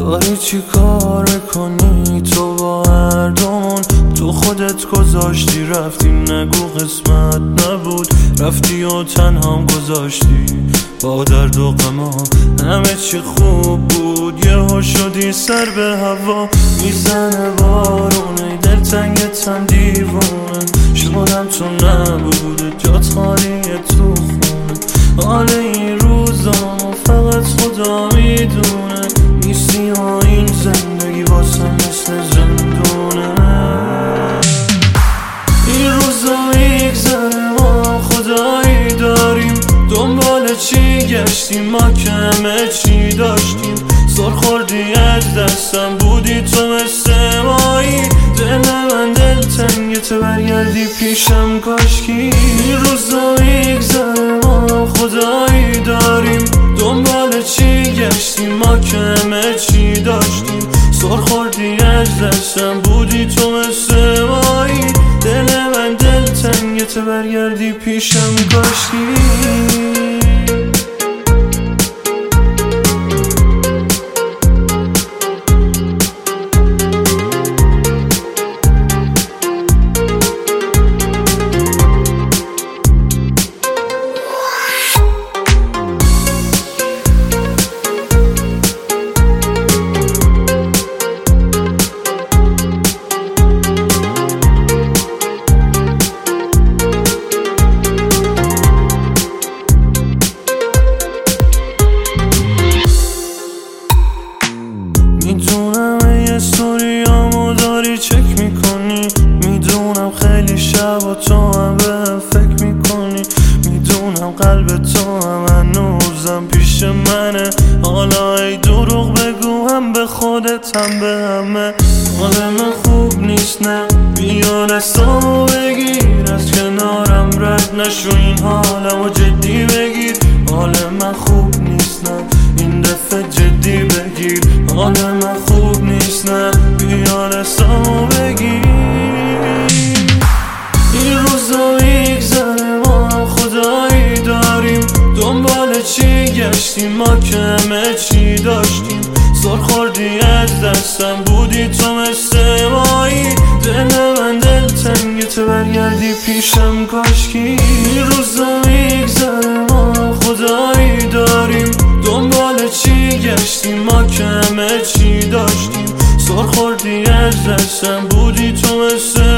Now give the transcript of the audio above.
داری چی کار میکنی تو با هردومون؟ تو خودت گذاشتی رفتی، نگو قسمت نبود، رفتی و تنهام گذاشتی با درد و غمام. همه چی خوب بود یهو شدی سر به هوا، میزنه بارونه دلتنگتم دیوونه، شدم تو نبوده جات خالیه تو خونه. حال این روزامو فقط خدا میدونه، نیستی ها این زندگی واسه مثل زندونه. این روزا میگذره ما خدایی داریم، دنبال چی گشتیم ما که همه چی داشتیم. سر خوردی از دستم بودی تو مثل مایی، دل من دلتنگت برگردی پیشم کاشکی. این روزا میگذره ما خدایی داریم، دنبال چی گشتیم ما که همه چی داشتیم. سر خوردی از دستم بودی تو مثل مایی، دل من دلتنگت برگردی پیشم کاشکی. میدونم ای استوریامو داری چک میکنی، میدونم خیلی شب و تو هم به فکر میکنی، میدونم قلب تو هم هنوزم پیش منه. حالا ای دروغ بگو هم به خودت هم به همه، حال من خوب نیست نه بیا دستامو بگیر، از کنارم رد نشو این حالمو جدی بگیر. حال من خوب نیست نه این دفعه جدی بگیر، حال من خوب نیست نه بیا دستامو بگیر. این روزا میگذره ما خدایی داریم، دنبال چی گشتیم ما که همه چی داشتیم. سر خوردی از دستم بودی تو مثل مایی، دل من دلتنگت برگردی پیشم کاشکی. این روزا میگذره ما خدایی داریم، دنبال چی گشتیم ما که همه چی داشتیم. سر خوردی از دستم بودی تو مثل